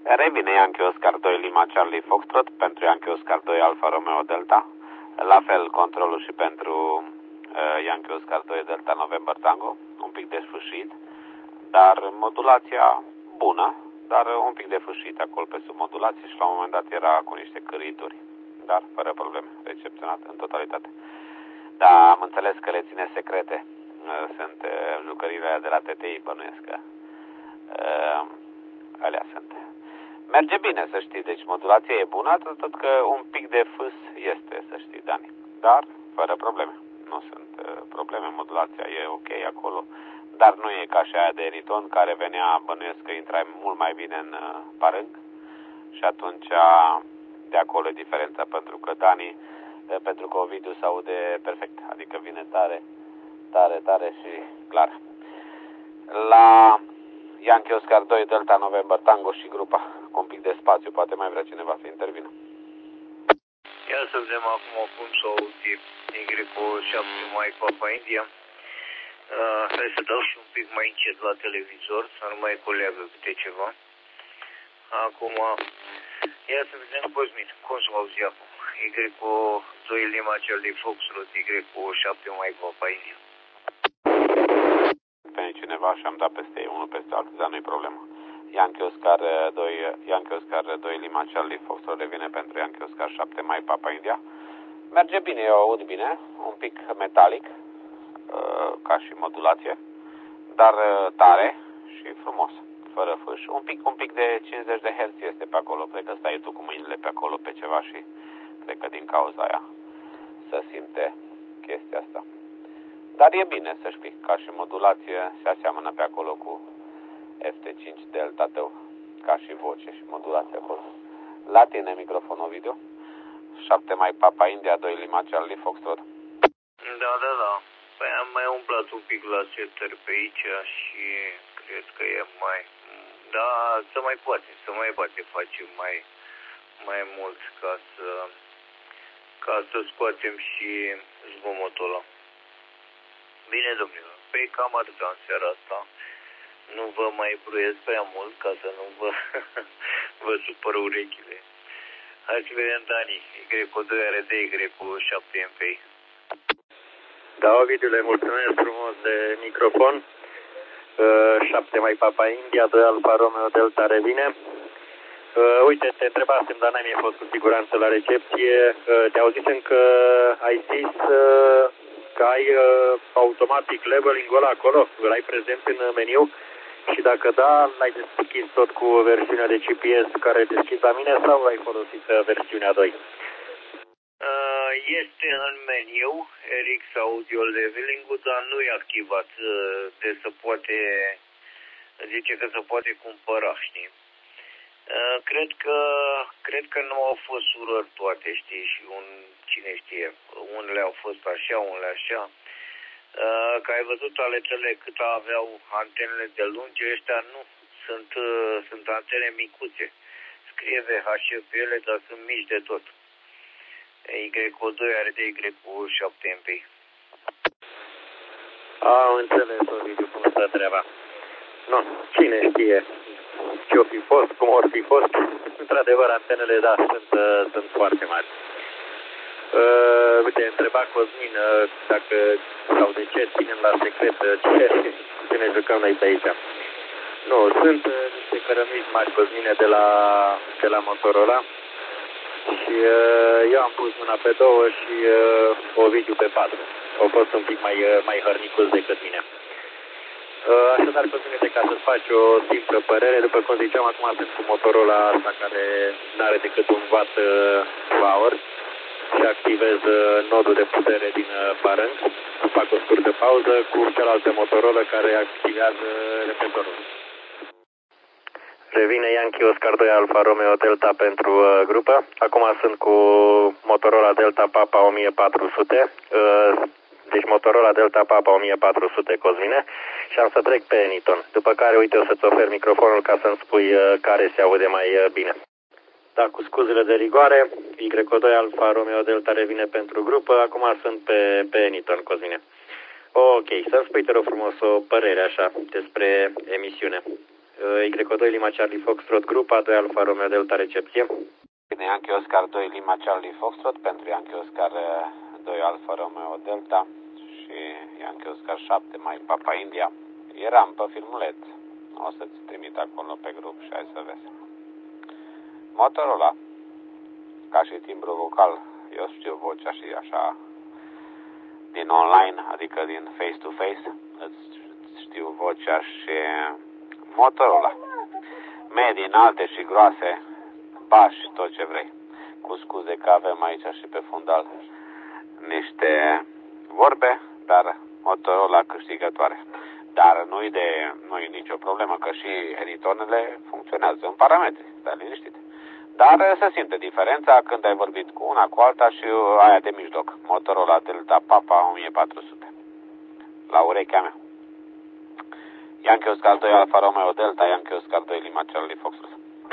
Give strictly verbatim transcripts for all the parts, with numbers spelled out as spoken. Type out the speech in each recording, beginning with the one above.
Revine Yankee Oscar doi Lima Charlie Foxtrot pentru Yankee Oscar doi Alfa Romeo Delta. La fel controlul și pentru uh, Yankee Oscar doi Delta November Tango, un pic desfâșit, dar modulația bună, dar un pic defâșit acolo pe sub modulație și la un moment dat era cu niște cârâituri, dar fără probleme, recepționat în totalitate. Da, am înțeles că le ține secrete, uh, sunt uh, jucările de la T T I, bănuiesc că uh, alea sunt. Merge bine, să știi, deci modulația e bună, tot că un pic de fâs este, să știi, Dani. Dar, fără probleme. Nu sunt uh, probleme, modulația e ok acolo. Dar nu e ca și aia de Eniton, care venea, bănuiesc că intrai mult mai bine în uh, parâng. Și atunci, de acolo e diferența, pentru că Dani, uh, pentru că Ovidiu se aude perfect. Adică vine tare, tare, tare și clar. La Yankee Oscar doi Delta November Tango și grupa, cu un pic de spațiu, poate mai vrea cineva să intervină. Ia să vedem acum cum să auzi Y șapte mai Papa India. Uh, hai să dau și un pic mai încet la televizor, să nu mai coleagă câte ceva. Acum, ia să vedem, Cosmin, cum să auzi acum. Y doi Lima Charlie Foxtrot, Y șapte mai Papa India. Vine cineva și am dat peste ei, unul peste altul, dar nu-i problemă. Yankee Oscar doi, Yankee Oscar doi Lima Charlie Foxtrot revine pentru Yankee Oscar șapte mai Papa India. Merge bine, eu aud bine, un pic metalic, ca și modulație, dar tare și frumos, fără fâș. Un pic, un pic de cincizeci de herți este pe acolo, cred că stai tu cu mâinile pe acolo pe ceva și cred că din cauza aia se simte chestia asta. Dar e bine să știi, ca și modulație se aseamănă pe acolo cu F T cinci Delta tău, ca și voce și modulație acolo. La tine microfonul video. șapte mai Papa India doi Lima Charlie Foxtrot. Da, da, da. Păi am mai umblat un pic la setări pe aici și cred că e mai... Da, să mai poate, să mai poate face mai, mai mult ca să, ca să scoatem și zgomotul ăla. Bine, domnilor, păi cam atâta în seara asta. Nu vă mai bruiesc prea mult ca să nu vă, vă supără urechile. Hai să vedem, Dani, Y doi R D, Y șapte M P I. Da, Ovidiule, mulțumesc frumos de microfon. Uh, șapte mai Papa India, doi Alfa Romeo Delta revine. Uh, uite, te întrebasem, dar n-ai fost cu siguranță la recepție. Uh, te auzisem că ai zis uh, că ai uh, automatic leveling-ul ăla acolo, îl ai prezent în meniu și dacă da, l-ai deschis tot cu versiunea de G P S care deschis la mine sau ai folosit versiunea doi? Este în meniu R X Audio Leveling-ul, dar nu e activat de să poate, zice că se poate cumpăra, știi? Cred că, cred că nu au fost urări toate, știi, și un, cine știe, unele au fost așa, unele așa. Că ai văzut aletele cât aveau antenele de lungi, ăștia nu, sunt, sunt antene micuțe. Scrie V H F pe ele, dar sunt mici de tot. Y doi are de Y șapte M P I. Am înțeles, Ovidiu, cum stă treaba. Nu, cine știe ce-o fi fost, cum or fi fost. Într-adevăr, antenele, da, sunt, uh, sunt foarte mari. Uh, uite, întreba Cosmin uh, dacă sau de ce ținem la secret uh, ce, ce ne jucăm noi pe aici. Nu, sunt uh, niște cărămizi mari, Cosmine, de la, de la Motorola. Și uh, eu am pus una pe două și uh, Ovidiu pe patru. Au fost un pic mai, uh, mai hărnicuți decât mine. Uh, așadar, Cosmine, ca să-ți faci o simplă părere, după cum ziceam, acum sunt cu Motorola asta care nu are decât un watt uh, power și activez uh, nodul de putere din uh, parâng. Fac o scurtă pauză cu cealaltă Motorola care activează repetorul. Revine Yankee Oscar doi Alfa Romeo Delta pentru uh, grupă. Acum sunt cu Motorola Delta Papa o mie patru sute. Uh, deci Motorola Delta Papa o mie patru sute, Cosmine. Și am să trec pe Eniton. După care, uite, o să-ți ofer microfonul ca să-mi spui uh, care se aude mai uh, bine. Da, cu scuzele de rigoare, Y doi Alfa Romeo Delta revine pentru grupă. Acum sunt pe, pe Eniton, Cosmine. Ok, să-mi spui, te rog frumos, o părere așa despre emisiune. Y doi Lima Charlie Foxtrot Group, A doi Alfa Romeo Delta recepție. Bine, Yankee Oscar doi Lima Charlie Foxtrot pentru Yankee Oscar doi Alfa Romeo Delta și Yankee Oscar șapte Mike Papa India. Eram pe filmuleț. O să-ți trimit acolo pe grup și hai să vezi. Motorola, ca și timbru vocal, eu știu vocea și așa din online, adică din face-to-face, îți știu vocea și Motorola. Medii înalte și groase, bași, tot ce vrei. Cu scuze că avem aici și pe fundal niște vorbe, dar Motorola câștigătoare. Dar nu-i de, nu-i nicio problemă, că și helitonele funcționează în parametri, stai liniștit. Dar se simte diferența când ai vorbit cu una, cu alta și aia de mijloc. Motorola Delta Papa o mie patru sute. La urechea mea. Yankee Oscar doi Alfa Romeo Delta, Yankee Oscar doi Lima Charlie Foxtrot.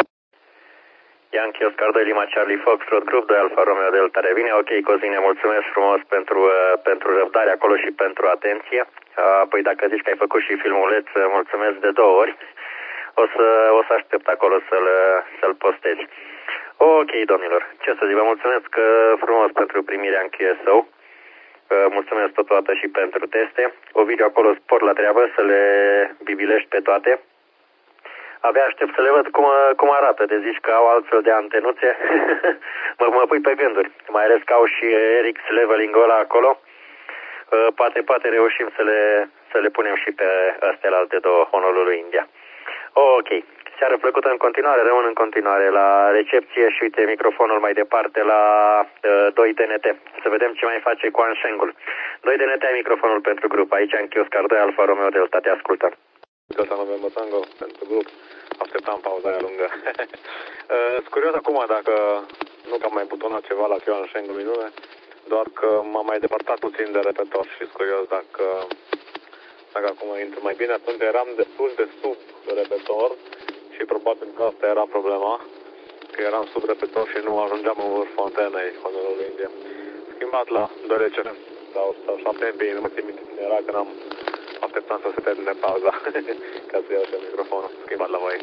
Yankee Oscar doi Lima Charlie Foxtrot Group, doi Alfa Romeo Delta revine. Ok, Cosine, mulțumesc frumos pentru, pentru răbdare acolo și pentru atenție. Apoi dacă zici că ai făcut și filmuleț, mulțumesc de două ori. O să, o să aștept acolo să-l, să-l postezi. Ok, domnilor, ce să zic, vă mulțumesc frumos pentru primirea în Q S O. Mulțumesc totodată și pentru teste. Ovidiu acolo spor la treabă să le bibilești pe toate. Abia aștept să le văd cum, cum arată. De zici că au altfel de antenuțe. mă, mă pui pe gânduri. Mai ales că au și R X leveling-ul ăla acolo. Poate, poate reușim să le, să le punem și pe astea la alte două, Honolulu India. Ok. Seară plăcută în continuare, rămân în continuare la recepție și uite microfonul mai departe la uh, doi D N T. Să vedem ce mai face cu Anshengul. doi D N T ai microfonul pentru grup. Aici Yankee Oscar doi Alfa Romeo Delta, te ascultăm. Delta November Tango pentru grup. Așteptam pauza aia lungă. Sunt curios acum dacă nu că am mai butonat ceva la Q Ansheng minune, doar că m-am mai depărtat puțin de repetor și sunt curios dacă, dacă acum intru mai bine. Atunci eram destul de sub repetor. Și probabil că asta era problema, că eram sub repetor și nu ajungeam în vârful antenei Honolulu India. Schimbat la doi R C sau, sau șapte M B I, nu mă țin minte cine era, că n-am așteptat să se termine pauza ca să iau și microfonul. Schimbat la voi.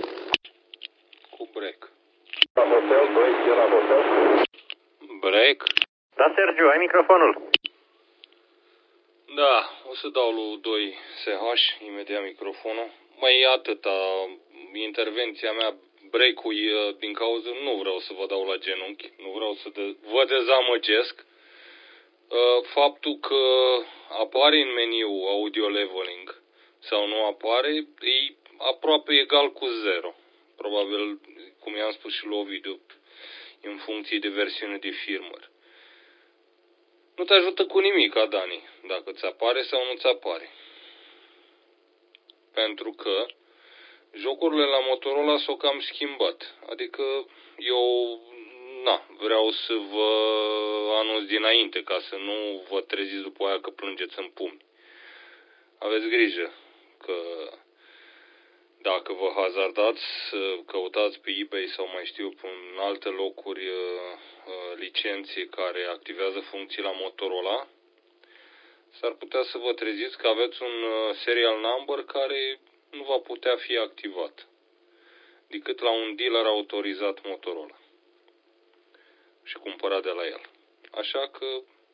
Cu break. La hotel, break, e la hotel. Break? Da, Sergiu, ai microfonul. Da, o să dau lui doi S H imediat microfonul. Mai atâta, intervenția mea, break-ul din cauza, nu vreau să vă dau la genunchi, nu vreau să de, vă dezamăgesc. Faptul că apare în meniu audio leveling sau nu apare, e aproape egal cu zero. Probabil, cum i-am spus și lui Ovidiu, în funcție de versiune de firmware. Nu te ajută cu nimic, Dani, dacă ți apare sau nu ți apare. Pentru că jocurile la Motorola s-au cam schimbat. Adică eu na, vreau să vă anunț dinainte ca să nu vă treziți după aia că plângeți în pumni. Aveți grijă că dacă vă hazardați, căutați pe eBay sau mai știu în alte locuri licențe care activează funcții la Motorola, s-ar putea să vă treziți că aveți un serial number care nu va putea fi activat decât la un dealer autorizat Motorola și cumpărat de la el. Așa că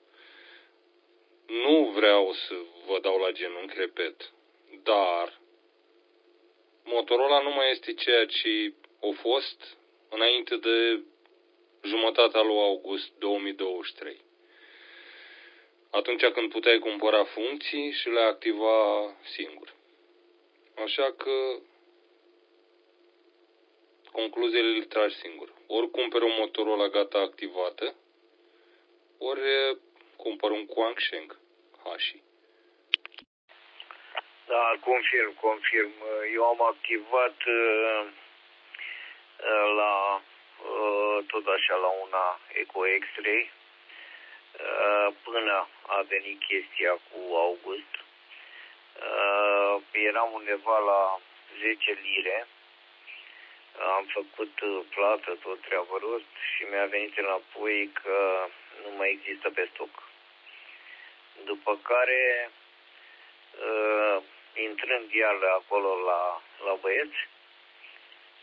nu vreau să vă dau la genunchi, repet, dar Motorola nu mai este ceea ce a fost înainte de jumătatea lui august două mii douăzeci și trei. Atunci când puteai cumpăra funcții și le activa singur. Așa că concluziile le tragi singur. Ori cumperi o Motorola gata activată, ori cumpăr un Quansheng Hashi. Da, confirm, confirm. Eu am activat uh, la uh, tot așa la una Eco X-Ray uh, până a venit chestia cu August. Uh, eram undeva la zece lire. Am făcut plată, tot treabă rost și mi-a venit înapoi că nu mai există pe stoc. După care, uh, intrând iar acolo la, la băieți,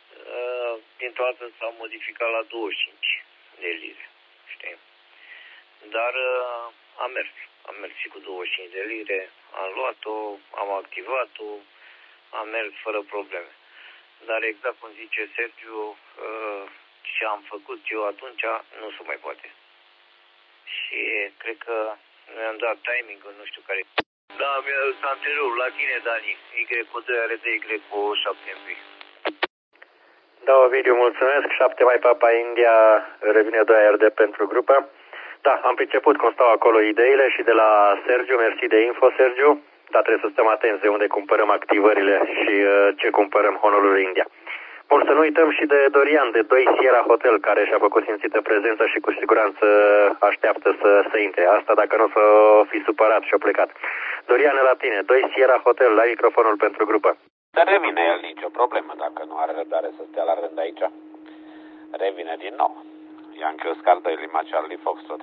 dintr-o dată s-a modificat la douăzeci și cinci de lire, știi? Dar am mers, am mers și cu douăzeci și cinci de lire, am luat-o, am activat-o, am mers fără probleme. Dar exact cum zice Sergiu, ce am făcut eu atunci nu se mai poate. Și cred că noi am dat timing-ul, nu știu care. Da, s-a întrerupt la tine, Dani. Y cu doi R D, Y cu șapte M P. Da, Ovidiu, mulțumesc. șapte mai Papa India, revine doi R D pentru grupă. Da, am priceput cum stau acolo ideile și de la Sergiu, mersi de info, Sergiu. Dar trebuie să stăm atenți de unde cumpărăm activările și uh, ce cumpărăm Honolulu India. Bun, să nu uităm și de Dorian, de doi Sierra Hotel, care și-a făcut simțită prezența și cu siguranță așteaptă să, să intre. Asta dacă nu s-a fi supărat și-a plecat. Dorian, la tine, doi Sierra Hotel, la microfonul pentru grupă. Dar revine el, nicio problemă, dacă nu are răbdare să stea la rând aici. Revine din nou. Yankee Oscar doi Lima Charlie Foxtrot.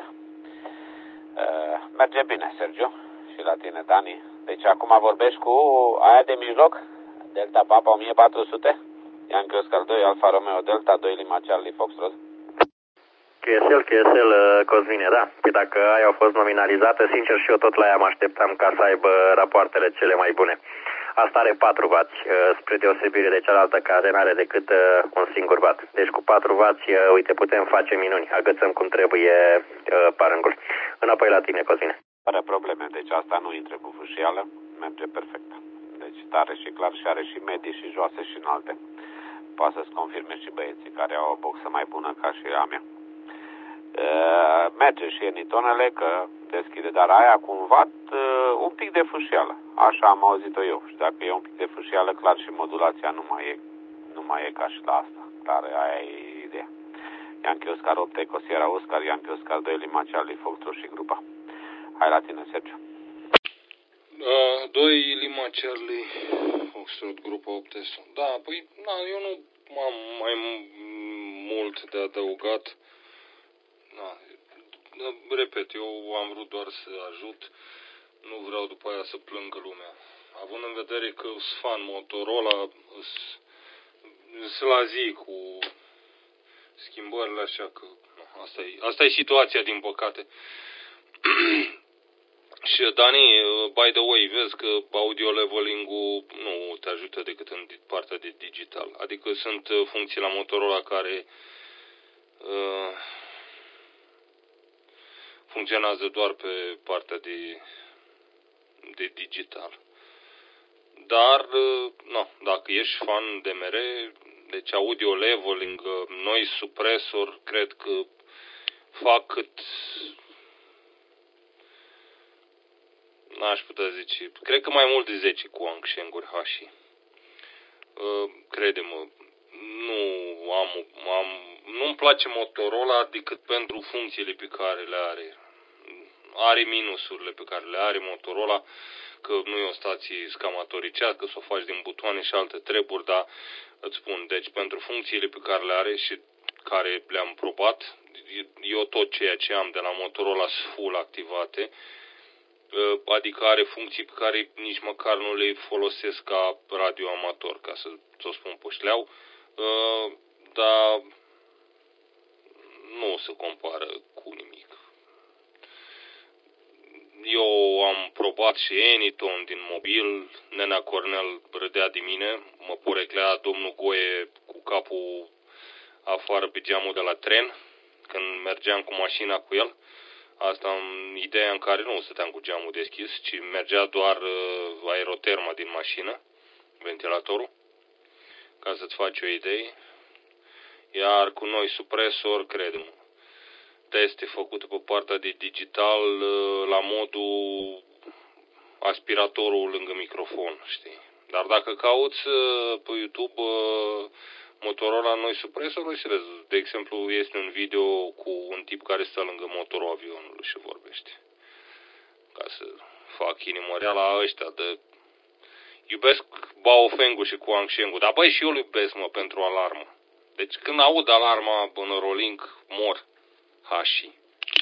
Uh, merge bine, Sergiu, și la tine, Dani. Deci acum vorbești cu aia de mijloc, Delta Papa o mie patru sute, Yankee Oscar doi Alfa Romeo Delta doi Lima Charlie Foxtrot. Q S L, Q S L, Cosmine, da. Păi dacă aia au fost nominalizate, sincer și eu tot la ea mă așteptam ca să aibă rapoartele cele mai bune. Asta are patru vați, spre deosebire de cealaltă care nu are decât un singur vat. Deci cu patru vați, uite, putem face minuni. Agățăm cum trebuie parângul. Înapoi la tine, Cosmine. Fără probleme, deci asta nu intră cu fâșială, merge perfect. Deci tare și clar și are și medii și joase și înalte. Poate să-ți confirme și băieții care au o boxă mai bună ca și a mea. Uh, merge și enitonele că deschide, dar aia cu un vat, uh, un pic de fâșială. Așa am auzit-o eu. Și dacă e un pic de fâșială, clar și modulația nu mai e, nu mai e ca și la asta. Dar aia e ideea. Yankee Oscar opt Eco Sierra Oscar, Yankee Oscar doi Lima Charlie Foxtrot și grupa. Hai la tine, Sergiu. Uh, doi Lima Charlie Foxtrot, grupa opt S. Da, păi, na, eu nu am mai mult de adăugat. Da, repet, eu am vrut doar să ajut, nu vreau după aia să plângă lumea. Având în vedere că sunt fan Motorola, sunt la zi cu schimbările, așa că nu, asta e, asta e situația, din păcate. Și Dani, by the way, vezi că audio leveling-ul nu te ajută decât în partea de digital. Adică sunt funcții la Motorola care uh, funcționează doar pe partea de, de digital. Dar, no, dacă ești fan de M R, deci audio leveling, noise suppressor, cred că fac cât, n-aș putea zice, cred că mai mult de zece cu Angsheng-uri Hashi. Crede-mă, nu am, am, nu-mi place Motorola decât pentru funcțiile pe care le are. Are minusurile pe care le are Motorola, că nu e o stație scamatoricească, să o faci din butoane și alte treburi, dar îți spun, deci pentru funcțiile pe care le are și care le-am probat, eu tot ceea ce am de la Motorola sunt full activate, adică are funcții pe care nici măcar nu le folosesc ca radio amator, ca să ți-o spun pe șleau, dar nu se compară cu nimic. Eu am probat și Anytone din mobil, Nena Cornel râdea de mine, mă poreclea domnul Goe cu capul afară pe geamul de la tren, când mergeam cu mașina cu el. Asta în ideea în care nu stăteam cu geamul deschis, ci mergea doar aeroterma din mașină, ventilatorul, ca să-ți faci o idee. Iar cu noi supresor, crede-mă, teste făcute pe partea de digital la modul aspiratorul lângă microfon, știi? Dar dacă cauți pe YouTube Motorola noi supresor, o să vezi. De exemplu, este un video cu un tip care stă lângă motorul avionului și vorbește. Ca să fac inimă rea la ăștia de... Iubesc Baofeng-ul și cu Angsheng-ul, dar băi, și eu îl iubesc, mă, pentru alarmă. Deci când aud alarma în Rolink, mor. Hashi.